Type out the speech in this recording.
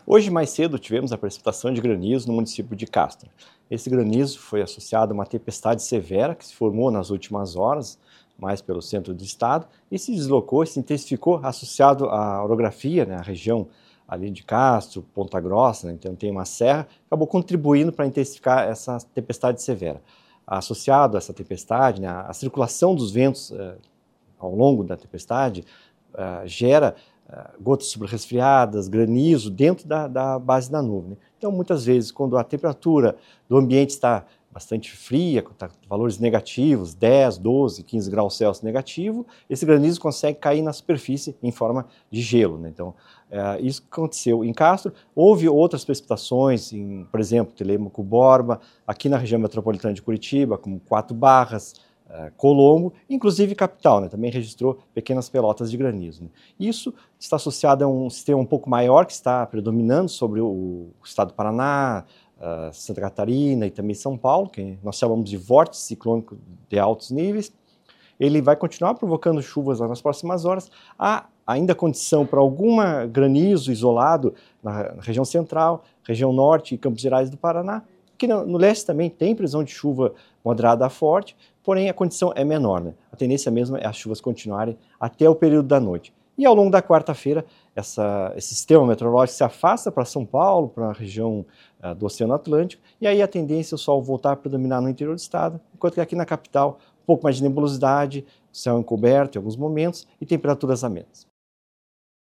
Hoje, mais cedo, tivemos a precipitação de granizo no município de Castro. Esse granizo foi associado a uma tempestade severa que se formou nas últimas horas, mais pelo centro do estado, e se deslocou e se intensificou associado à orografia, a região ali de Castro, Ponta Grossa, então tem uma serra, acabou contribuindo para intensificar essa tempestade severa. Associado a essa tempestade, a circulação dos ventos ao longo da tempestade gera gotas sobre resfriadas, granizo dentro da base da nuvem. Então, muitas vezes, quando a temperatura do ambiente está bastante fria, está valores negativos, 10, 12, 15 graus Celsius negativo, esse granizo consegue cair na superfície em forma de gelo. Então, isso aconteceu em Castro. Houve outras precipitações, por exemplo, Telêmaco Borba, aqui na região metropolitana de Curitiba, como 4 Barras, Colombo, inclusive capital, também registrou pequenas pelotas de granizo. Isso está associado a um sistema um pouco maior que está predominando sobre o estado do Paraná, Santa Catarina e também São Paulo, que nós chamamos de vórtice ciclônico de altos níveis. Ele vai continuar provocando chuvas nas próximas horas. Há ainda condição para algum granizo isolado na região central, região norte e Campos Gerais do Paraná. Aqui no leste também tem previsão de chuva moderada a forte, porém a condição é menor. A tendência mesmo é as chuvas continuarem até o período da noite. E ao longo da quarta-feira, esse sistema meteorológico se afasta para São Paulo, para a região do Oceano Atlântico, e aí a tendência é o sol voltar a predominar no interior do estado, enquanto que aqui na capital, um pouco mais de nebulosidade, céu encoberto em alguns momentos e temperaturas amenas.